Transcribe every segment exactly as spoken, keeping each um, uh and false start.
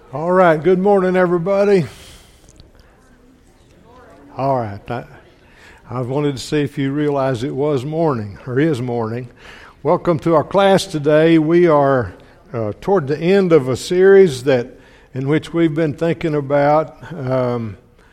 All right, good morning, everybody. All right, I, I wanted to see if you realize it was morning, or is morning. Welcome to our class today. We are uh, toward the end of a series that in which we've been thinking about um,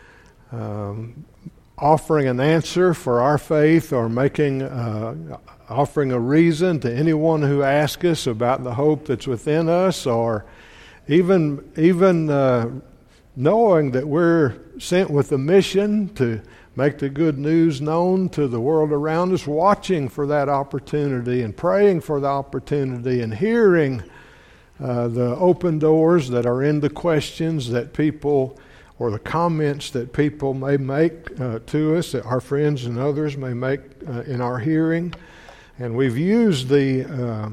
um, offering an answer for our faith, or making uh, offering a reason to anyone who asks us about the hope that's within us, or Even even uh, knowing that we're sent with a mission to make the good news known to the world around us, watching for that opportunity and praying for the opportunity and hearing uh, the open doors that are in the questions that people or the comments that people may make uh, to us, that our friends and others may make uh, in our hearing. And we've used the uh,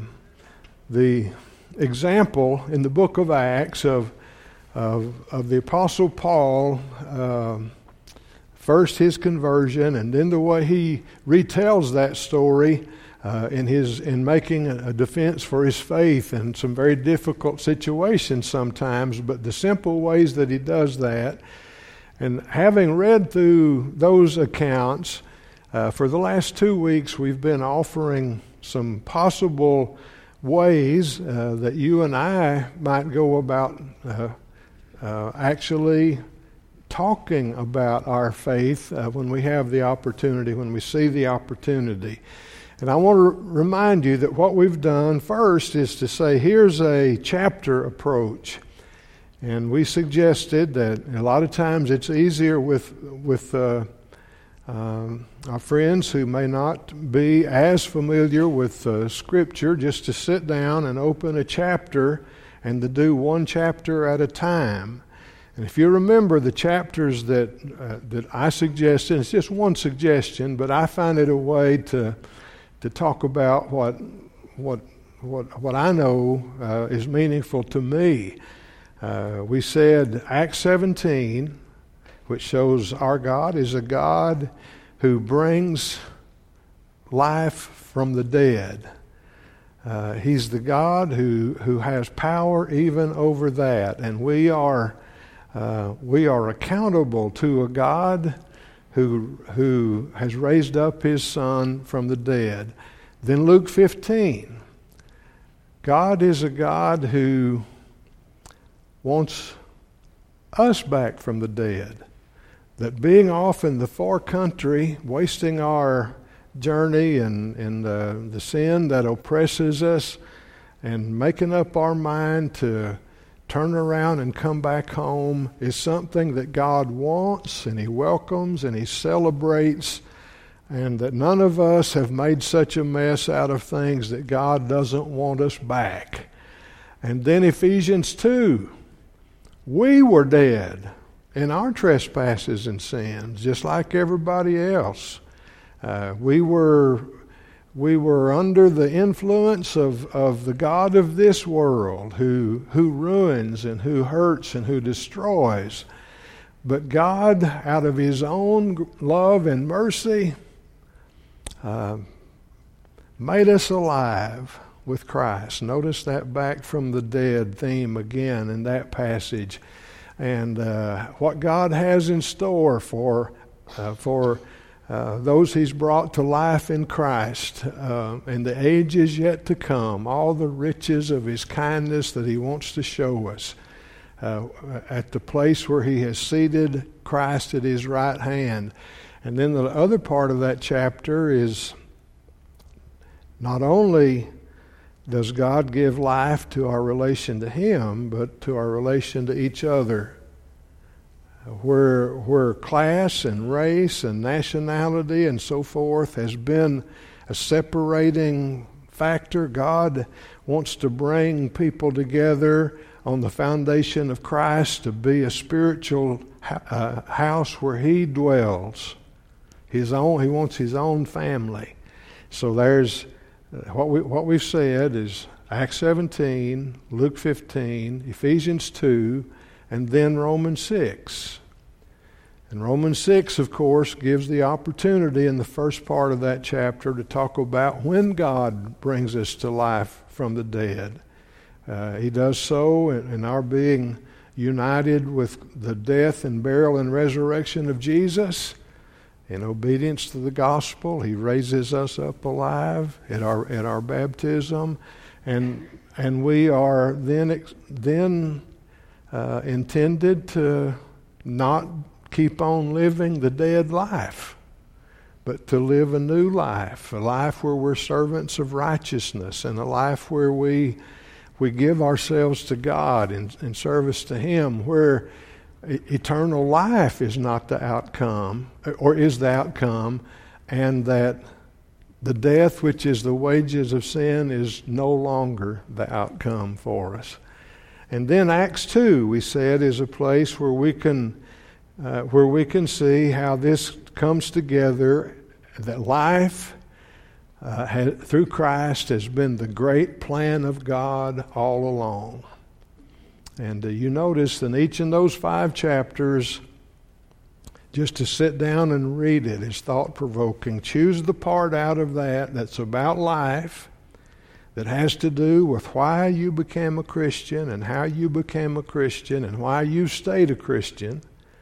the example in the book of Acts of of, of the Apostle Paul, uh, first his conversion, and then the way he retells that story uh, in his in making a defense for his faith in some very difficult situations sometimes, but the simple ways that he does that. And having read through those accounts, uh, for the last two weeks we've been offering some possible ways uh, that you and I might go about uh, uh, actually talking about our faith uh, when we have the opportunity, when we see the opportunity. And I want to r- remind you that what we've done first is to say, here's a chapter approach. And we suggested that a lot of times it's easier with with uh, Um, our friends who may not be as familiar with uh, Scripture, just to sit down and open a chapter and to do one chapter at a time. And if you remember the chapters that uh, that I suggested, it's just one suggestion, but I find it a way to to talk about what what what what I know uh, is meaningful to me. Uh, we said Acts seventeen, which shows our God is a God who brings life from the dead. Uh, he's the God who, who has power even over that, and we are uh, we are accountable to a God who who has raised up His Son from the dead. Then Luke fifteen, God is a God who wants us back from the dead. That being off in the far country, wasting our journey and, and uh, the sin that oppresses us, and making up our mind to turn around and come back home is something that God wants, and He welcomes, and He celebrates, and that none of us have made such a mess out of things that God doesn't want us back. And then Ephesians two, we were dead in our trespasses and sins, just like everybody else. Uh, we were we were under the influence of, of the God of this world, who who ruins and who hurts and who destroys. But God, out of His own love and mercy, uh, made us alive with Christ. Notice that back from the dead theme again in that passage. And uh, what God has in store for uh, for uh, those He's brought to life in Christ, uh, and the age is yet to come, all the riches of His kindness that He wants to show us uh, at the place where He has seated Christ at His right hand. And then the other part of that chapter is not only does God give life to our relation to Him, but to our relation to each other. Where, where class and race and nationality and so forth has been a separating factor, God wants to bring people together on the foundation of Christ to be a spiritual uh, house where He dwells. His own, He wants His own family. So there's What we what we've said is Acts seventeen, Luke fifteen, Ephesians two, and then Romans six. And Romans six, of course, gives the opportunity in the first part of that chapter to talk about when God brings us to life from the dead. Uh, he does so in, in our being united with the death and burial and resurrection of Jesus. In obedience to the gospel, He raises us up alive at our at our baptism, and and we are then then uh, intended to not keep on living the dead life, but to live a new life, a life where we're servants of righteousness, and a life where we we give ourselves to God in, in service to Him, where eternal life is not the outcome, or is the outcome, and that the death which is the wages of sin is no longer the outcome for us. And then Acts two, we said, is a place where we can uh, where we can see how this comes together, that life uh, had, through Christ has been the great plan of God all along. And uh, you notice in each of those five chapters, just to sit down and read it is thought-provoking. Choose the part out of that that's about life, that has to do with why you became a Christian and how you became a Christian and why you stayed a Christian.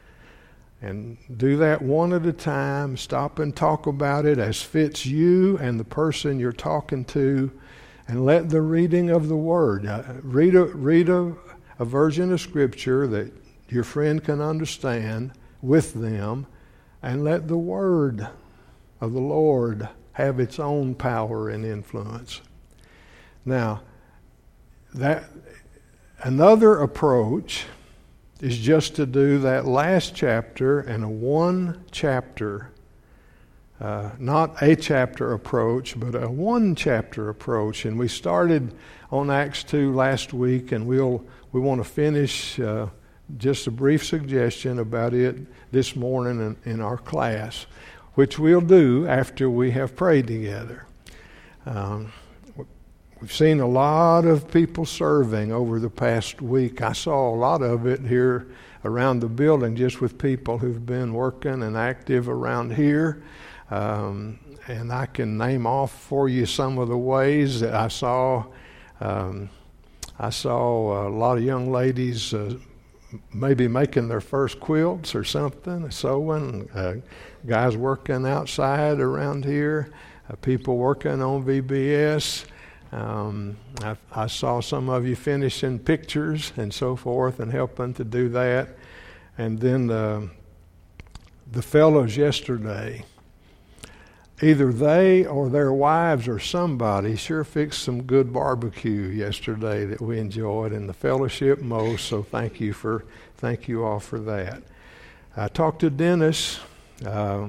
And do that one at a time. Stop and talk about it as fits you and the person you're talking to. And let the reading of the Word, uh, read, a, read a, a version of Scripture that your friend can understand with them, and let the Word of the Lord have its own power and influence. Now, that another approach is just to do that last chapter and a one chapter, uh, not a chapter approach, but a one chapter approach. And we started on Acts two last week, and we'll we want to finish uh, just a brief suggestion about it this morning in, in our class, which we'll do after we have prayed together. Um, We've seen a lot of people serving over the past week. I saw a lot of it here around the building, just with people who've been working and active around here. Um, and I can name off for you some of the ways that I saw. Um, I saw a lot of young ladies uh, maybe making their first quilts or something, sewing. Uh, guys working outside around here. Uh, people working on V B S. Um, I, I saw some of you finishing pictures and so forth and helping to do that. And then uh, the fellows yesterday, either they or their wives or somebody sure fixed some good barbecue yesterday that we enjoyed, and the fellowship most, so thank you for thank you all for that. I talked to Dennis. Uh,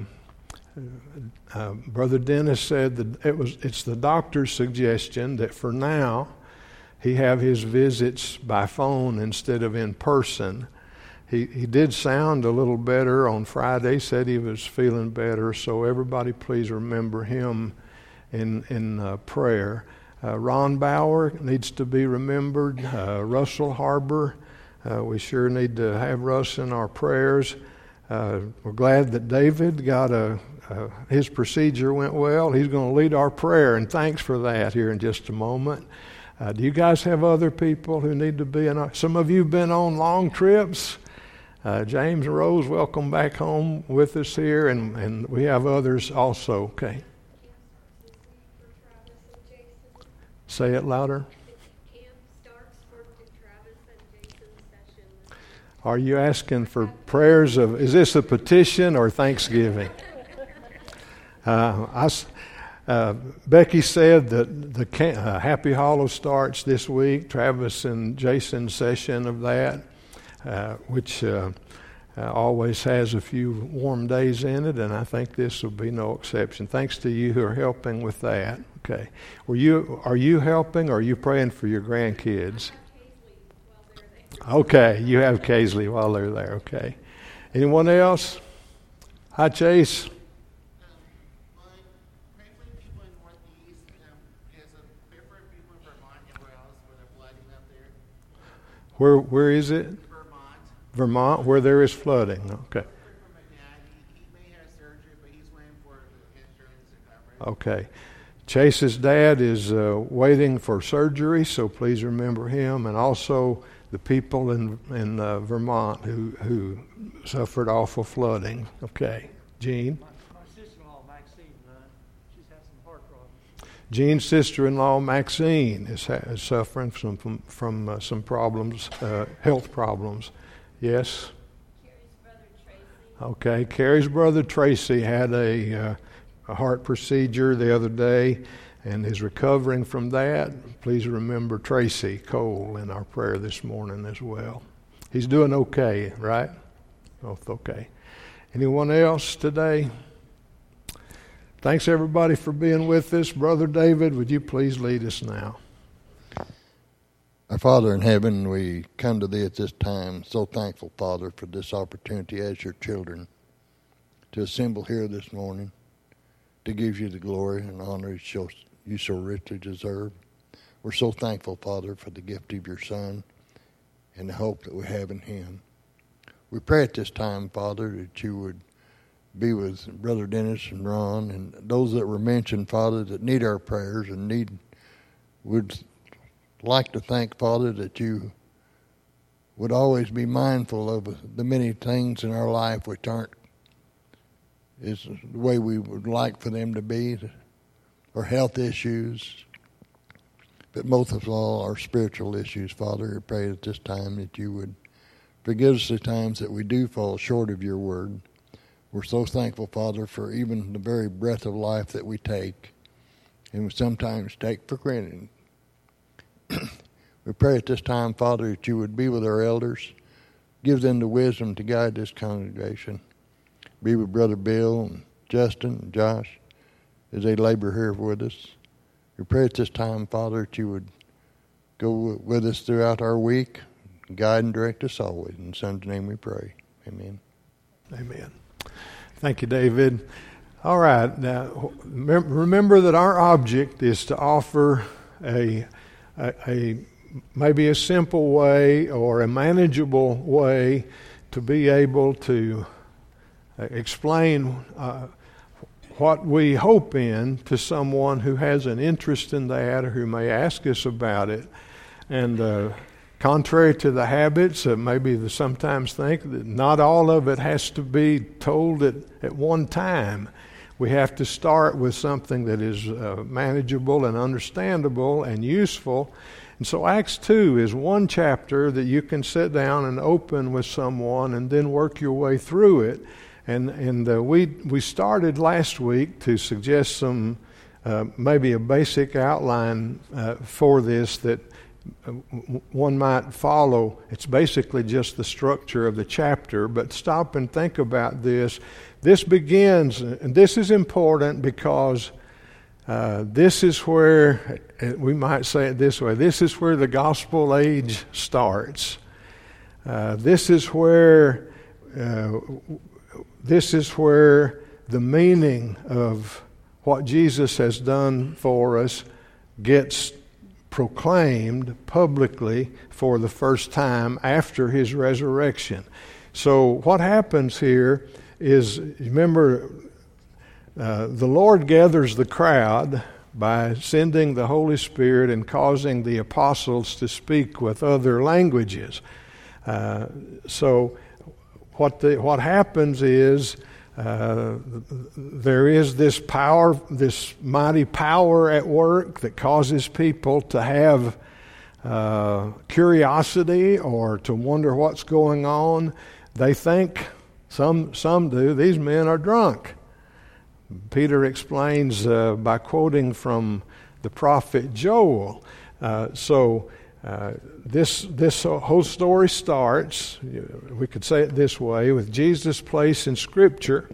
Uh, Brother Dennis said that it was it's the doctor's suggestion that for now he have his visits by phone instead of in person. He he did sound a little better on Friday, said he was feeling better, so everybody please remember him in, in uh, prayer. Uh, Ron Bauer needs to be remembered. Uh, Russell Harbor, uh, we sure need to have Russ in our prayers. Uh, we're glad that David got a Uh, his procedure went well. He's going to lead our prayer, and thanks for that here in just a moment. Uh, do you guys have other people who need to be in our, some of you have been on long trips. Uh, James and Rose, welcome back home with us here, and, and we have others also. Okay. Say it louder. Are you asking for prayers of, is this a petition or thanksgiving? Uh, I, uh, Becky said that the camp, uh, Happy Hollow starts this week. Travis and Jason's session of that, uh, which uh, uh, always has a few warm days in it, and I think this will be no exception. Thanks to you who are helping with that. Okay, were you? Are you helping, or are you praying for your grandkids? Okay, you have Kaisley while they're there. Okay, anyone else? Hi, Chase. Where where is it? Vermont. Vermont, where there is flooding. Okay. He may have surgery, but he's waiting for the insurance to cover it. Okay. Chase's dad is uh, waiting for surgery, so please remember him. And also the people in in uh, Vermont who who suffered awful flooding. Okay, Jean. My, my sister-in-law Maxine, uh, she's had some heart problems. Jean's sister-in-law Maxine is, ha- is suffering from from, from uh, some problems, uh, health problems. Yes. Carrie's brother Tracy. Okay, Carrie's brother Tracy had a, uh, a heart procedure the other day and is recovering from that. Please remember Tracy Cole in our prayer this morning as well. He's doing okay, right? Both okay. Anyone else today? Thanks everybody for being with us. Brother David, would you please lead us now? Our Father in heaven, we come to Thee at this time, so thankful, Father, for this opportunity as your children to assemble here this morning to give you the glory and honor you so richly deserve. We're so thankful, Father, for the gift of your Son and the hope that we have in him. We pray at this time, Father, that you would be with Brother Dennis and Ron and those that were mentioned, Father, that need our prayers and need would like to thank, Father, that you would always be mindful of the many things in our life which aren't is the way we would like for them to be, or health issues, but most of all our spiritual issues, Father. I pray at this time that you would forgive us the times that we do fall short of your word. We're so thankful, Father, for even the very breath of life that we take and we sometimes take for granted. We pray at this time, Father, that you would be with our elders, give them the wisdom to guide this congregation. Be with Brother Bill and Justin and Josh as they labor here with us. We pray at this time, Father, that you would go with us throughout our week, guide and direct us always. In Son's name we pray. Amen. Amen. Thank you, David. All right. Now, remember that our object is to offer a, a, a maybe a simple way or a manageable way to be able to explain uh, what we hope in to someone who has an interest in that or who may ask us about it. And uh, contrary to the habits that maybe they sometimes think, that not all of it has to be told at, at one time. We have to start with something that is uh, manageable and understandable and useful. And so Acts two is one chapter that you can sit down and open with someone and then work your way through it. And and uh, we we started last week to suggest some uh, maybe a basic outline uh, for this that uh, one might follow. It's basically just the structure of the chapter, but stop and think about this. This begins, and this is important because uh, this is where, we might say it this way, this is where the gospel age starts. Uh, this is where uh, This is where the meaning of what Jesus has done for us gets proclaimed publicly for the first time after his resurrection. So what happens here is, remember, uh, the Lord gathers the crowd by sending the Holy Spirit and causing the apostles to speak with other languages. Uh, so What the, what happens is uh, there is this power, this mighty power at work that causes people to have uh, curiosity or to wonder what's going on. They think, some some do, these men are drunk. Peter explains uh, by quoting from the prophet Joel. Uh, so. Uh, this this whole story starts, we could say it this way, with Jesus' place in Scripture.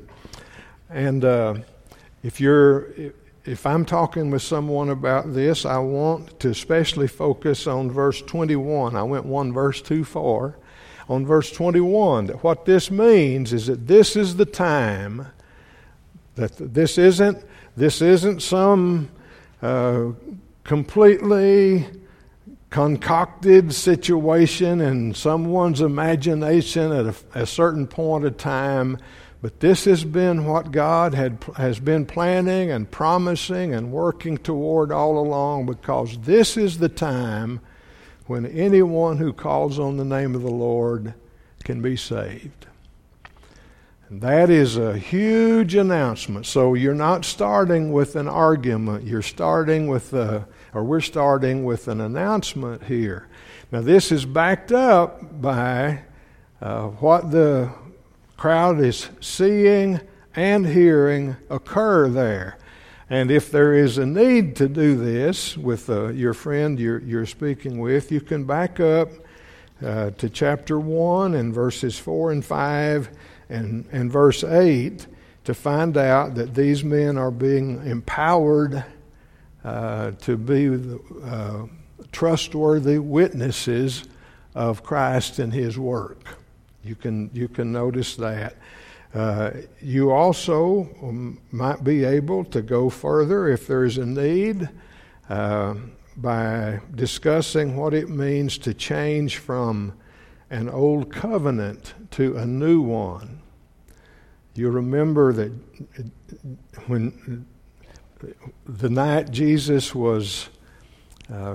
And uh, if you're, if I'm talking with someone about this, I want to especially focus on verse twenty-one. I went one verse too far. On verse twenty-one, that what this means is that this is the time. That this isn't this isn't some uh, completely concocted situation in someone's imagination at a, a certain point of time, but this has been what God had has been planning and promising and working toward all along, because this is the time when anyone who calls on the name of the Lord can be saved. And that is a huge announcement. So you're not starting with an argument. You're starting with, a, or we're starting with an announcement here. Now this is backed up by uh, what the crowd is seeing and hearing occur there. And if there is a need to do this with uh, your friend you're, you're speaking with, you can back up uh, to chapter one and verses four and five and, and verse eight to find out that these men are being empowered uh, to be uh, trustworthy witnesses of Christ and His work. You can you can notice that. Uh, you also um, might be able to go further if there's a need uh, by discussing what it means to change from an old covenant to a new one. You remember that when the night Jesus was uh,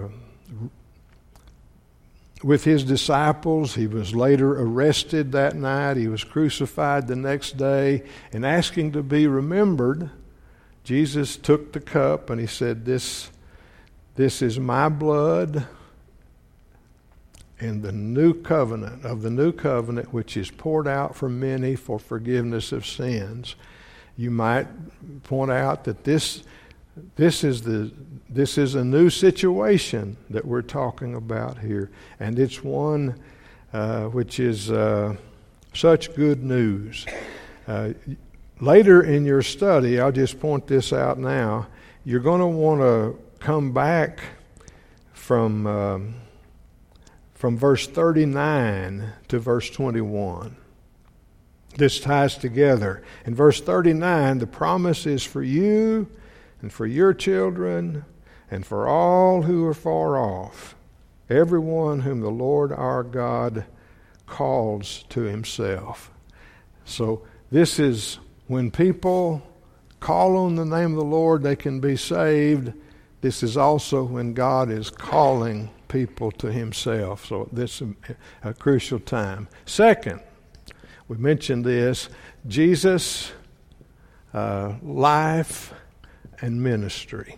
with His disciples, He was later arrested that night. He was crucified the next day. And asking to be remembered, Jesus took the cup and He said, This, this is my blood in the new covenant, of the new covenant, which is poured out for many for forgiveness of sins. You might point out that this This is the this is a new situation that we're talking about here, and it's one uh, which is uh, such good news. Uh, later in your study, I'll just point this out now. You're going to want to come back from um, from verse thirty-nine to verse twenty-one. This ties together. In verse thirty-nine, the promise is for you and for your children, and for all who are far off, everyone whom the Lord our God calls to Himself. So this is when people call on the name of the Lord, they can be saved. This is also when God is calling people to Himself. So this is a, a crucial time. Second, we mentioned this, Jesus' uh, life and ministry.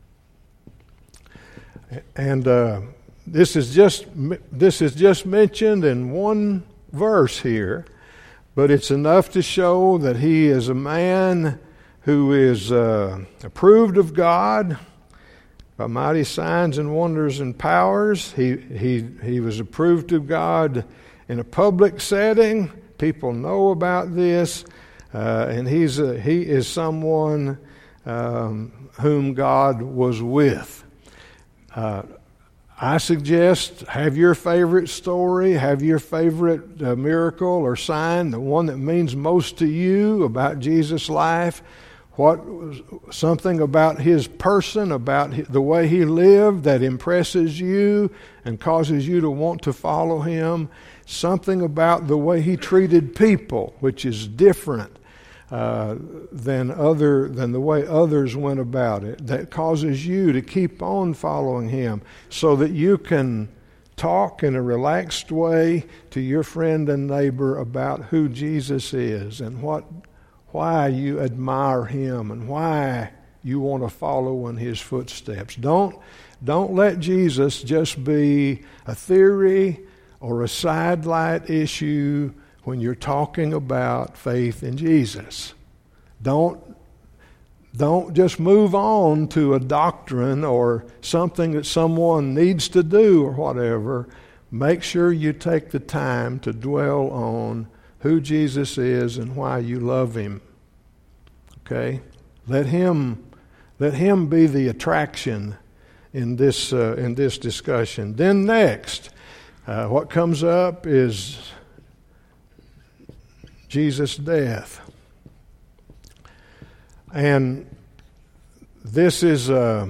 And uh, this is just this is just mentioned in one verse here, but it's enough to show that He is a man who is uh, approved of God by mighty signs and wonders and powers. He he he was approved of God in a public setting. People know about this, uh, and he's a, he is someone Um, whom God was with. Uh, I suggest have your favorite story, have your favorite uh, miracle or sign, the one that means most to you about Jesus' life, what something about His person, about the way He lived that impresses you and causes you to want to follow Him, something about the way He treated people, which is different Uh, than other than the way others went about it, that causes you to keep on following Him, so that you can talk in a relaxed way to your friend and neighbor about who Jesus is and what why you admire Him and why you want to follow in His footsteps. Don't don't let Jesus just be a theory or a sidelight issue when you're talking about faith in Jesus. Don't, don't just move on to a doctrine or something that someone needs to do or whatever. Make sure you take the time to dwell on who Jesus is and why you love Him. Okay? Let Him, let Him be the attraction in this, uh, in this discussion. Then next, uh, what comes up is Jesus' death. And this is a,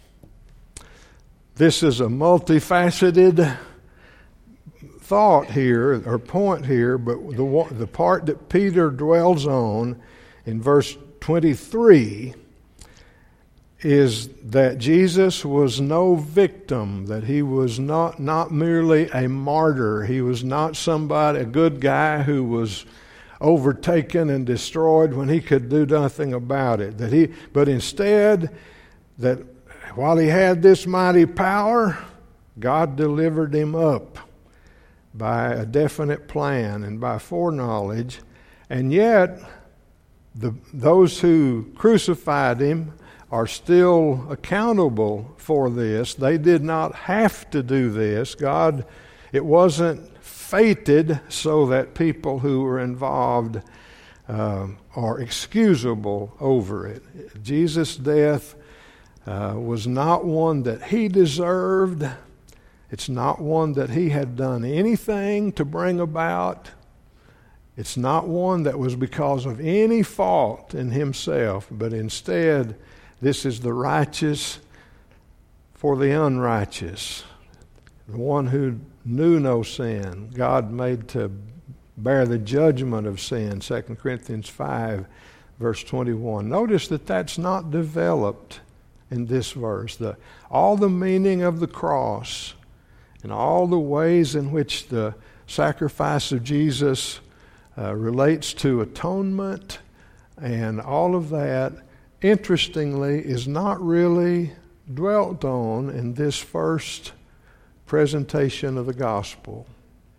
this is a multifaceted thought here, or point here, but the, the part that Peter dwells on in verse twenty-three is that Jesus was no victim, that he was not, not merely a martyr. He was not somebody, a good guy who was overtaken and destroyed when he could do nothing about it. That he, but instead, that while he had this mighty power, God delivered him up by a definite plan and by foreknowledge. And yet, the, those who crucified him are still accountable for this. They did not have to do this. God, it wasn't fated so that people who were involved uh, are excusable over it. Jesus' death uh, was not one that he deserved. It's not one that he had done anything to bring about. It's not one that was because of any fault in himself, but instead, this is the righteous for the unrighteous, the one who knew no sin. God made to bear the judgment of sin, Second Corinthians five, verse twenty-one. Notice that that's not developed in this verse. The, all the meaning of the cross and all the ways in which the sacrifice of Jesus uh, relates to atonement and all of that, interestingly, is not really dwelt on in this first presentation of the gospel.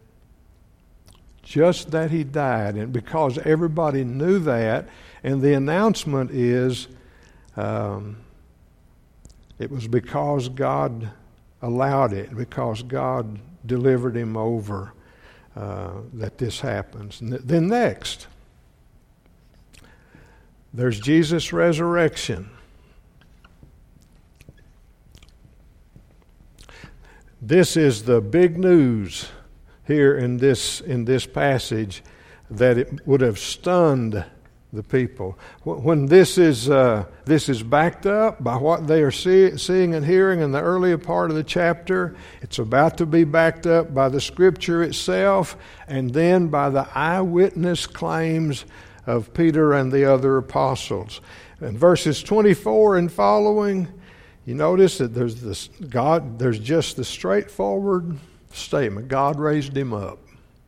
Just that he died, and because everybody knew that, and the announcement is um, it was because God allowed it, because God delivered him over, uh, that this happens. And then next, there's Jesus' resurrection. This is the big news here in this in this passage, that it would have stunned the people. When this is uh, this is backed up by what they are see, seeing and hearing in the earlier part of the chapter, it's about to be backed up by the Scripture itself, and then by the eyewitness claims of Peter and the other apostles. In verses twenty-four and following, you notice that there's this God. There's just the straightforward statement: God raised him up.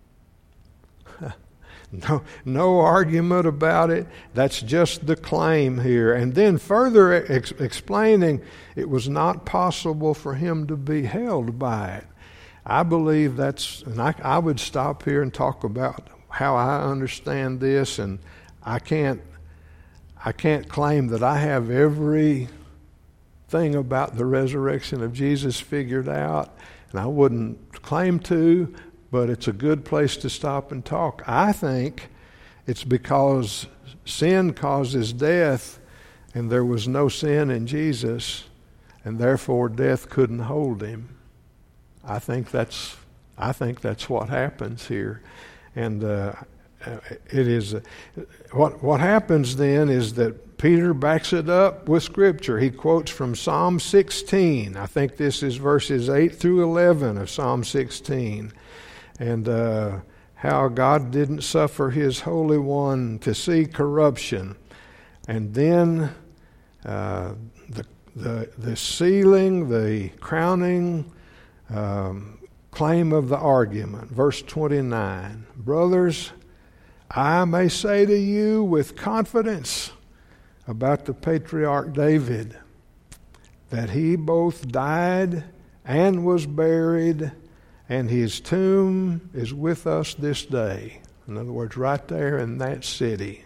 No, no argument about it. That's just the claim here. And then further ex- explaining it was not possible for him to be held by it. I believe that's, and I, I would stop here and talk about how I understand this, and I can't, I can't claim that I have every thing about the resurrection of Jesus figured out, and I wouldn't claim to. But it's a good place to stop and talk. I think it's because sin causes death, and there was no sin in Jesus, and therefore death couldn't hold him. I think that's I think that's what happens here, and uh, it is uh, what what happens then is that Peter backs it up with Scripture. He quotes from Psalm sixteen. I think this is verses eight through eleven of Psalm sixteen. And uh, how God didn't suffer his Holy One to see corruption. And then uh, the, the, the sealing, the crowning um, claim of the argument. Verse twenty-nine. Brothers, I may say to you with confidence about the patriarch David, that he both died and was buried, and his tomb is with us this day. In other words, right there in that city.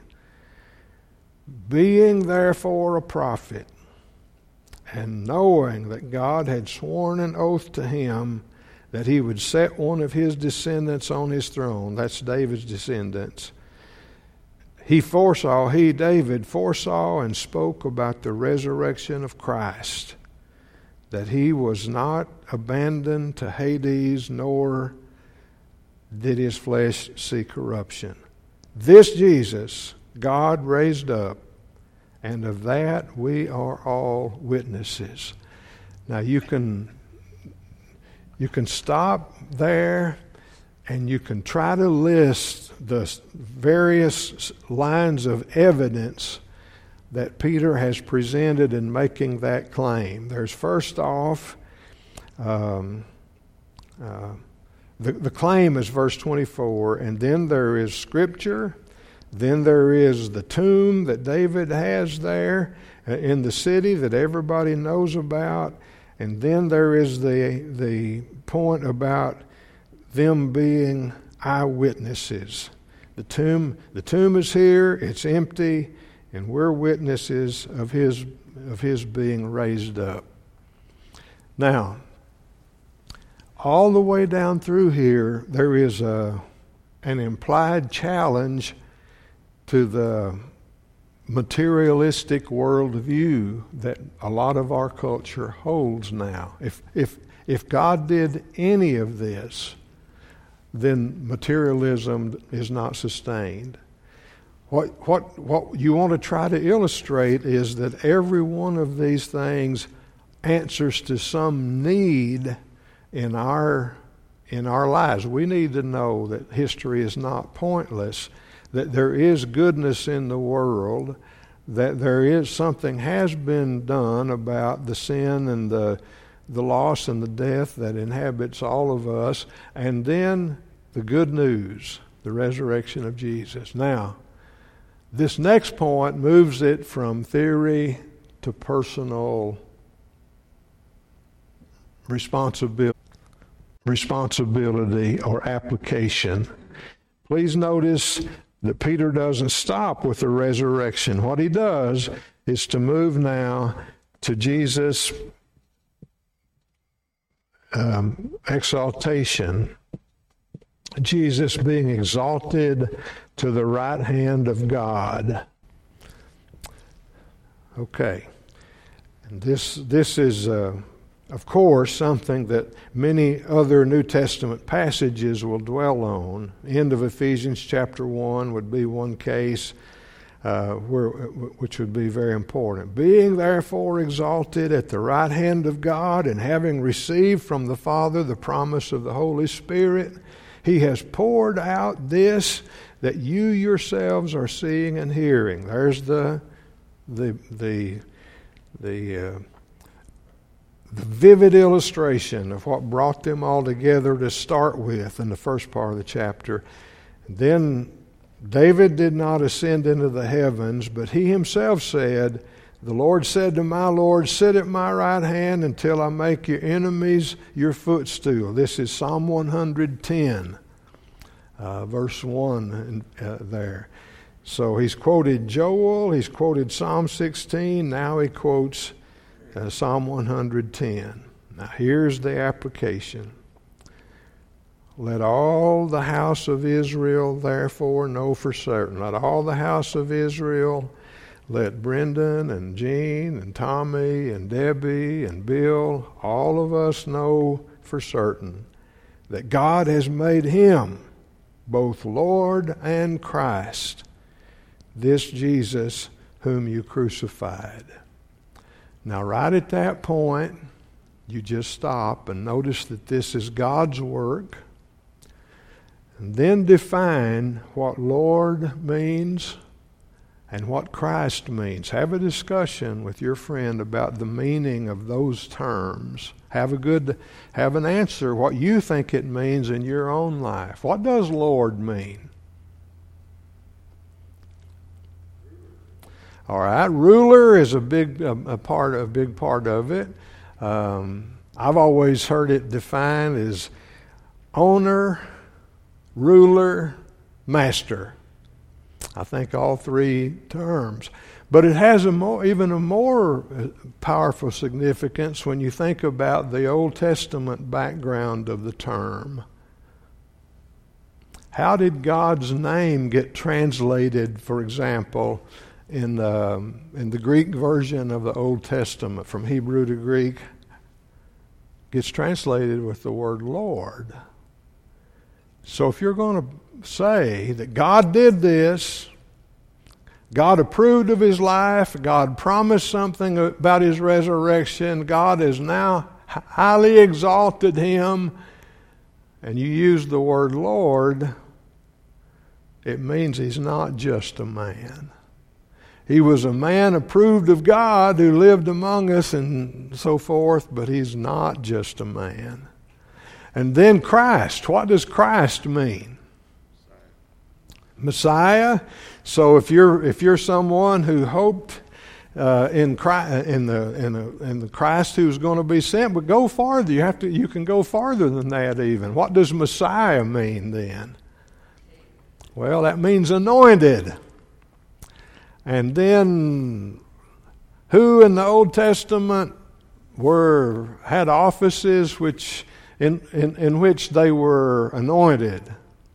Being therefore a prophet, and knowing that God had sworn an oath to him that he would set one of his descendants on his throne, that's David's descendants, he foresaw, he, David, foresaw and spoke about the resurrection of Christ, that he was not abandoned to Hades, nor did his flesh see corruption. This Jesus God raised up, and of that we are all witnesses. Now you can you can stop there, and you can try to list the various lines of evidence, that Peter has presented in making that claim. There's first off, um, uh, the, the claim is verse twenty-four, and then there is Scripture, then there is the tomb that David has there in the city that everybody knows about, and then there is the the point about them being eyewitnesses. The tomb, the tomb is here, it's empty, and we're witnesses of his of his being raised up. Now, all the way down through here, there is a an implied challenge to the materialistic worldview that a lot of our culture holds now. If if if God did any of this, then materialism is not sustained. What what what you want to try to illustrate is that every one of these things answers to some need in our in our lives. We need to know that history is not pointless, that there is goodness in the world, that there is something has been done about the sin and the the loss and the death that inhabits all of us, and then the good news, the resurrection of Jesus. Now, this next point moves it from theory to personal responsibility, responsibility or application. Please notice that Peter doesn't stop with the resurrection. What he does is to move now to Jesus' um, exaltation, Jesus being exalted to the right hand of God. Okay. And this this is, uh, of course, something that many other New Testament passages will dwell on. End of Ephesians chapter one would be one case uh, where which would be very important. Being therefore exalted at the right hand of God, and having received from the Father the promise of the Holy Spirit, He has poured out this that you yourselves are seeing and hearing. There's the the the the, uh, the vivid illustration of what brought them all together to start with in the first part of the chapter. Then David did not ascend into the heavens, but he himself said, "The Lord said to my Lord, sit at my right hand until I make your enemies your footstool." This is Psalm one hundred ten. Uh, verse one uh, there. So he's quoted Joel, he's quoted Psalm sixteen, now he quotes uh, Psalm one hundred ten. Now here's the application. Let all the house of Israel therefore know for certain. Let all the house of Israel, let Brendan and Jean and Tommy and Debbie and Bill, all of us know for certain that God has made him both Lord and Christ, this Jesus whom you crucified. Now, right at that point, you just stop and notice that this is God's work, and then define what Lord means and what Christ means. Have a discussion with your friend about the meaning of those terms. Have a good, have an answer what you think it means in your own life. What does Lord mean? All right, ruler is a big a, a part, a big part of it. Um, I've always heard it defined as owner, ruler, master. I think all three terms. But it has a more, even a more powerful significance when you think about the Old Testament background of the term. How did God's name get translated, for example, in the, in the Greek version of the Old Testament, from Hebrew to Greek? Gets translated with the word Lord. So if you're going to say that God did this, God approved of his life, God promised something about his resurrection, God has now highly exalted him, and you use the word Lord, it means he's not just a man. He was a man approved of God who lived among us and so forth, but he's not just a man. And then Christ. What does Christ mean? Messiah. So if you're if you're someone who hoped uh, in Christ, in the in the in the Christ who's going to be sent, but go farther. You have to. You can go farther than that even. What does Messiah mean then? Well, that means anointed. And then, who in the Old Testament were had offices which in, in, in which they were anointed?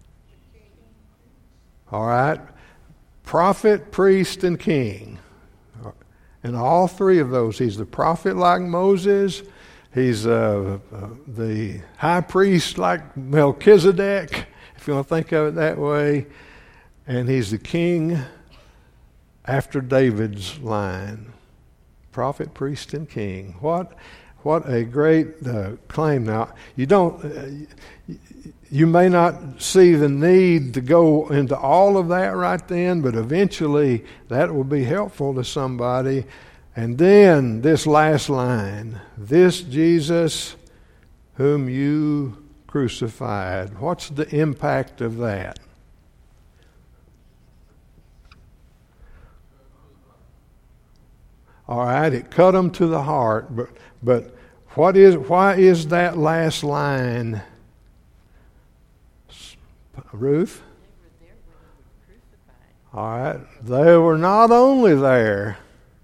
All right, prophet, priest, and king. And all three of those, he's the prophet like Moses. He's uh, uh, the high priest like Melchizedek, if you want to think of it that way. And he's the king after David's line. Prophet, priest, and king. What what a great uh, claim. Now, you don't, uh, you may not see the need to go into all of that right then, but eventually that will be helpful to somebody. And then this last line, this Jesus whom you crucified. What's the impact of that? All right, it cut them to the heart, but but what is why is that last line, Ruth? All right, they were not only there,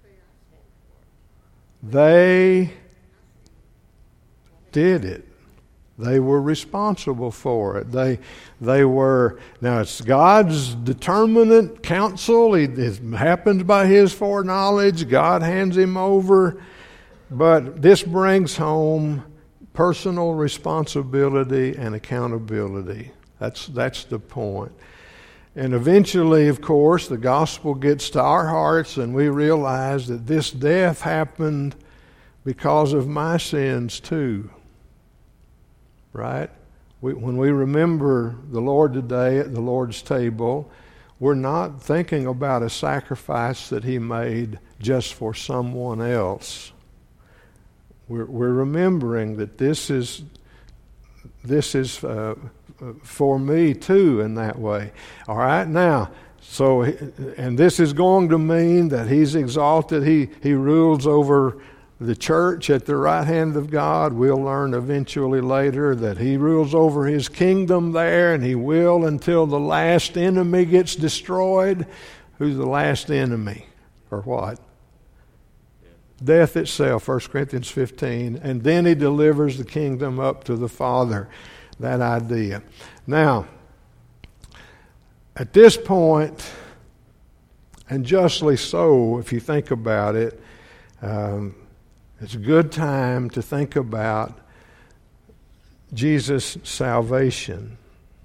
they did it. They were responsible for it. They they were, now it's God's determinate counsel. It, it happened by His foreknowledge. God hands him over. But this brings home personal responsibility and accountability. That's that's the point. And eventually, of course, the gospel gets to our hearts and we realize that this death happened because of my sins too. Right? We, when we remember the Lord today at the Lord's table, we're not thinking about a sacrifice that He made just for someone else. We're, we're remembering that this is this is uh, for me too in that way. All right, now, so and this is going to mean that He's exalted. He He rules over the church at the right hand of God. We'll learn eventually later that He rules over His kingdom there, and He will until the last enemy gets destroyed. Who's the last enemy? Or what? Death itself, First Corinthians fifteen. And then He delivers the kingdom up to the Father. That idea. Now, at this point, and justly so, if you think about it, um, it's a good time to think about Jesus' salvation.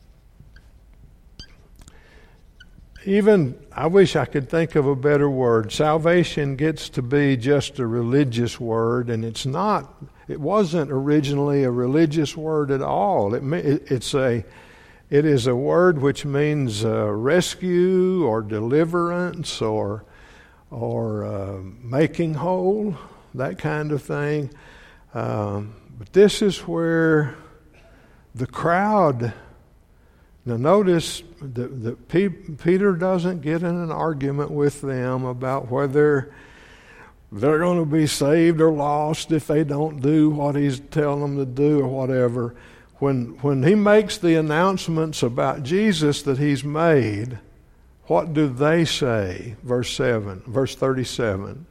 Even, I wish I could think of a better word. Salvation gets to be just a religious word, and it's not, it wasn't originally a religious word at all. It, it's a, it is a word which means uh, rescue or deliverance or, or uh, making whole. That kind of thing. Um, but this is where the crowd, now notice that, that P- Peter doesn't get in an argument with them about whether they're going to be saved or lost if they don't do what he's telling them to do or whatever. When, when he makes the announcements about Jesus that he's made, what do they say? Verse seven, verse thirty-seven.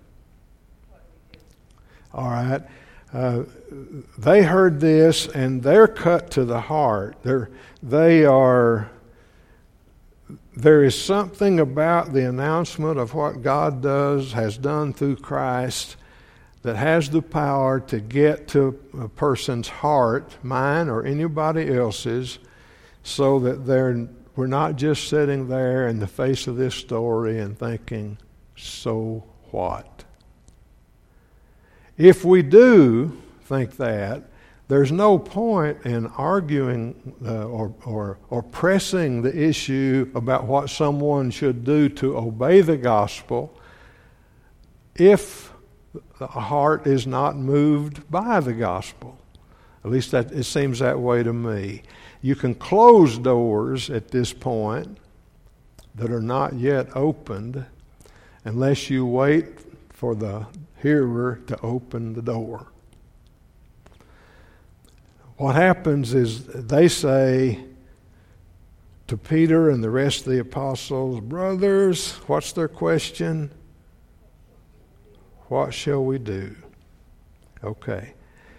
All right. Uh, they heard this and they're cut to the heart. They're, they are, there is something about the announcement of what God does, has done through Christ, that has the power to get to a person's heart, mine or anybody else's, so that they're, we're not just sitting there in the face of this story and thinking, so what? If we do think that, there's no point in arguing uh, or, or, or pressing the issue about what someone should do to obey the gospel, if the heart is not moved by the gospel. At least that it seems that way to me. You can close doors at this point that are not yet opened unless you wait for the hearer to open the door. What happens is they say to Peter and the rest of the apostles, brothers, what's their question? What shall we do? Okay.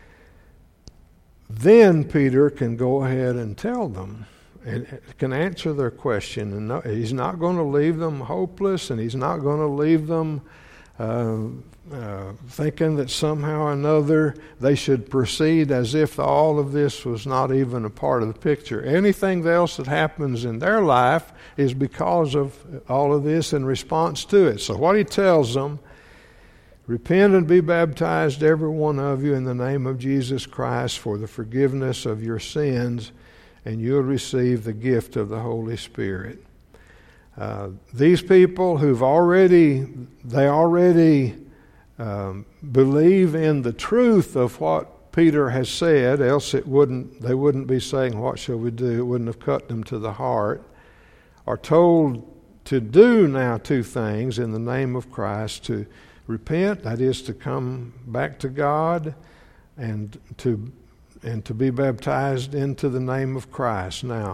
Then Peter can go ahead and tell them, and can answer their question. And no, he's not going to leave them hopeless, and he's not going to leave them uh, uh, thinking that somehow or another they should proceed as if all of this was not even a part of the picture. Anything else that happens in their life is because of all of this in response to it. So what he tells them, repent and be baptized, every one of you, in the name of Jesus Christ for the forgiveness of your sins, and you'll receive the gift of the Holy Spirit. Uh, these people who've already, they already um, believe in the truth of what Peter has said, else it wouldn't, they wouldn't be saying, what shall we do? It wouldn't have cut them to the heart. Are told to do now two things in the name of Christ: to repent, that is to come back to God, and to and to be baptized into the name of Christ. Now,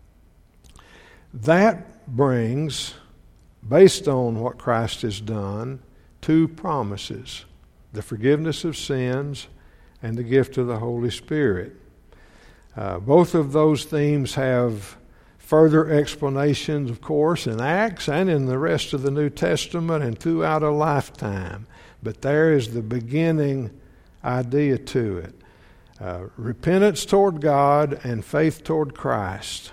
that brings, based on what Christ has done, two promises: the forgiveness of sins and the gift of the Holy Spirit. Uh, both of those themes have further explanations, of course, in Acts and in the rest of the New Testament and throughout a lifetime. But there is the beginning idea to it. Uh, repentance toward God and faith toward Christ.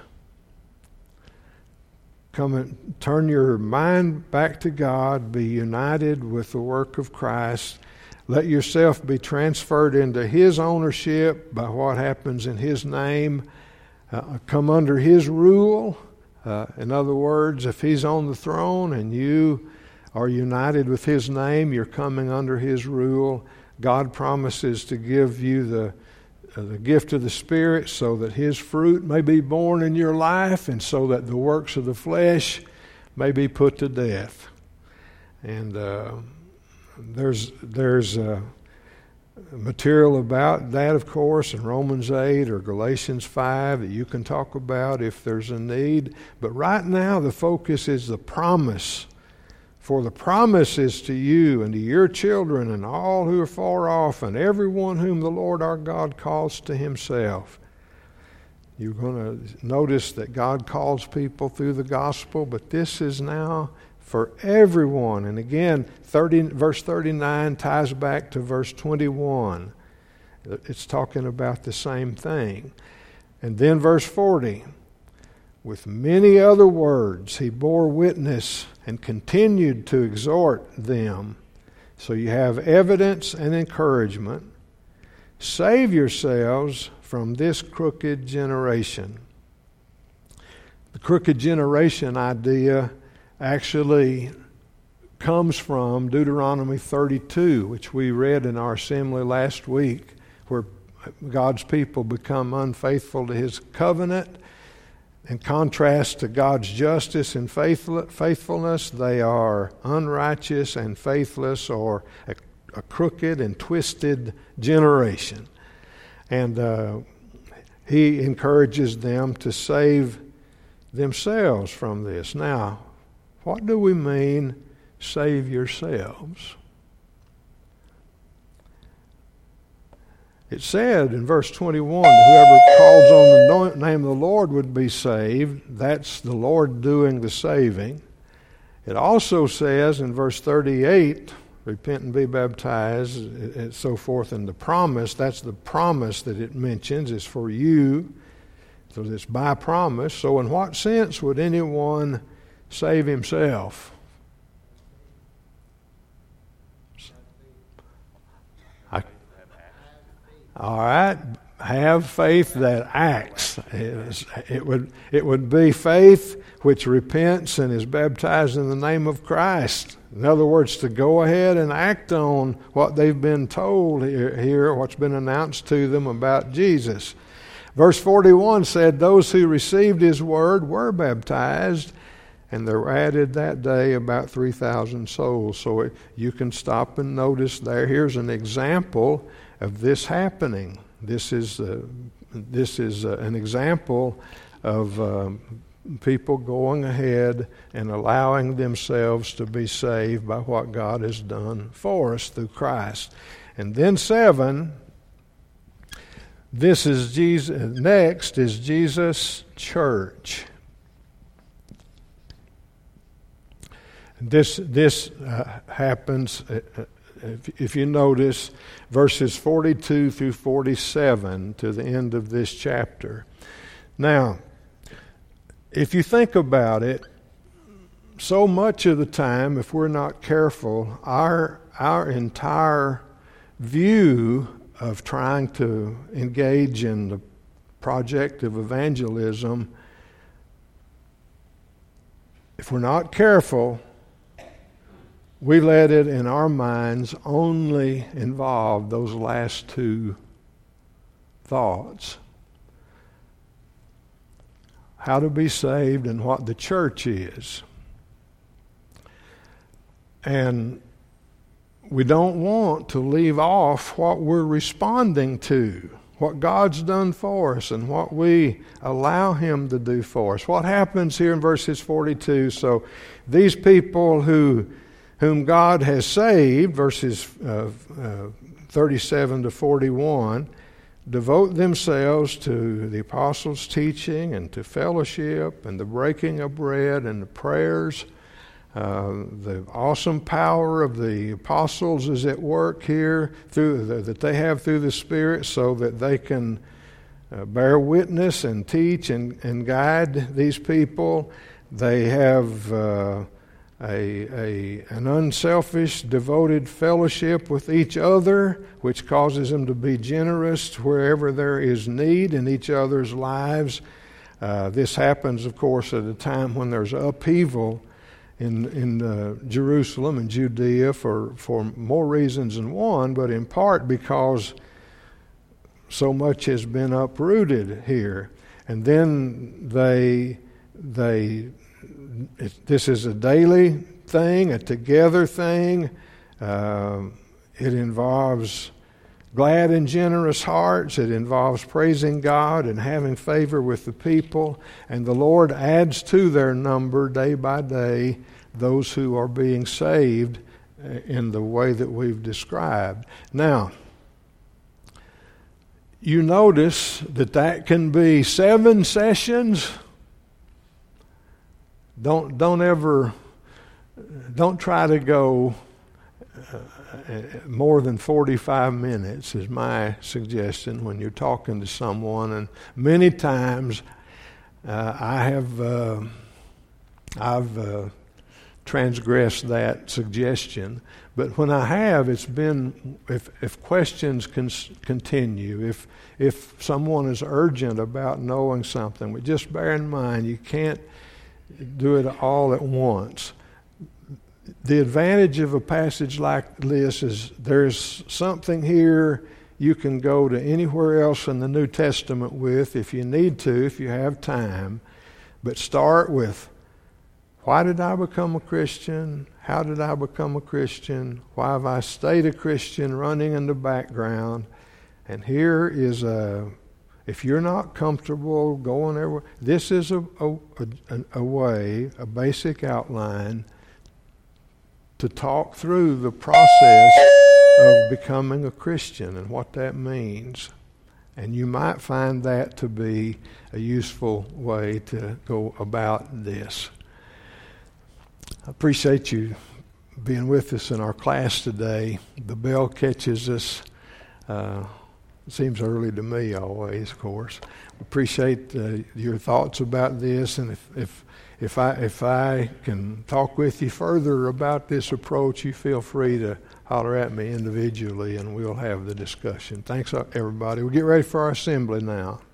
Come and turn your mind back to God, be united with the work of Christ. Let yourself be transferred into His ownership by what happens in His name. Uh, come under His rule. Uh, in other words, if He's on the throne and you are united with His name, you're coming under His rule. God promises to give you the, uh, the gift of the Spirit so that His fruit may be born in your life and so that the works of the flesh may be put to death. And uh, there's there's uh, material about that, of course, in Romans eight or Galatians five that you can talk about if there's a need. But right now the focus is the promise. For the promise is to you and to your children and all who are far off and everyone whom the Lord our God calls to Himself. You're going to notice that God calls people through the gospel, but this is now for everyone. And again, thirty, verse thirty-nine ties back to verse twenty-one. It's talking about the same thing. And then verse forty, with many other words he bore witness and continued to exhort them. So you have evidence and encouragement. Save yourselves from this crooked generation. The crooked generation idea actually comes from Deuteronomy thirty-two, which we read in our assembly last week, where God's people become unfaithful to His covenant. In contrast to God's justice and faithfulness, they are unrighteous and faithless, or a, a crooked and twisted generation. And uh, He encourages them to save themselves from this. Now, what do we mean, save yourselves? It said in verse twenty-one, whoever calls on the name of the Lord would be saved. That's the Lord doing the saving. It also says in verse thirty-eight, repent and be baptized, and so forth. And the promise, that's the promise that it mentions, is for you. So it's by promise. So in what sense would anyone save himself? I, all right. have faith that acts. It would, it would be faith which repents and is baptized in the name of Christ. In other words, to go ahead and act on what they've been told here, here, what's been announced to them about Jesus. Verse forty-one said, those who received his word were baptized, and there were added that day about three thousand souls. So it, you can stop and notice there. Here's an example of this happening. This is, uh, this is uh, an example of um, people going ahead and allowing themselves to be saved by what God has done for us through Christ. And then seven, this is Jesus. Next is Jesus' church. This this uh, happens, uh, if, if you notice, verses forty-two through forty-seven to the end of this chapter. Now, if you think about it, so much of the time, if we're not careful, our our entire view of trying to engage in the project of evangelism, if we're not careful, we let it in our minds only involve those last two thoughts. How to be saved and what the church is. And we don't want to leave off what we're responding to, what God's done for us and what we allow him to do for us. What happens here in verses forty-two? So these people who whom God has saved, verses uh, uh, thirty-seven to forty-one, devote themselves to the apostles' teaching and to fellowship and the breaking of bread and the prayers. Uh, the awesome power of the apostles is at work here through the, that they have through the Spirit, so that they can uh, bear witness and teach and, and guide these people. They have uh, a, a an unselfish, devoted fellowship with each other, which causes them to be generous wherever there is need in each other's lives. Uh, this happens, of course, at a time when there's upheaval in in uh, Jerusalem and Judea for, for more reasons than one, but in part because so much has been uprooted here. And then they they it, this is a daily thing, a together thing. Uh, it involves glad and generous hearts. It involves praising God and having favor with the people. And the Lord adds to their number day by day those who are being saved in the way that we've described. Now, you notice that that can be seven sessions. Don't don't ever, don't try to go uh, more than forty-five minutes is my suggestion when you're talking to someone. And many times uh, I have uh, I've uh, transgressed that suggestion, but when I have, it's been if if questions can continue, if if someone is urgent about knowing something, but just bear in mind you can't do it all at once. The advantage of a passage like this is there's something here you can go to anywhere else in the New Testament with if you need to, if you have time. But start with, why did I become a Christian? How did I become a Christian? Why have I stayed a Christian running in the background? And here is a, if you're not comfortable going everywhere, this is a, a, a, a way, a basic outline to talk through the process of becoming a Christian and what that means. And you might find that to be a useful way to go about this. I appreciate you being with us in our class today. The bell catches us uh, It seems early to me always, of course. Appreciate uh, your thoughts about this, and if, if if I if I can talk with you further about this approach, you feel free to holler at me individually, and we'll have the discussion. Thanks, everybody. We'll get ready for our assembly now.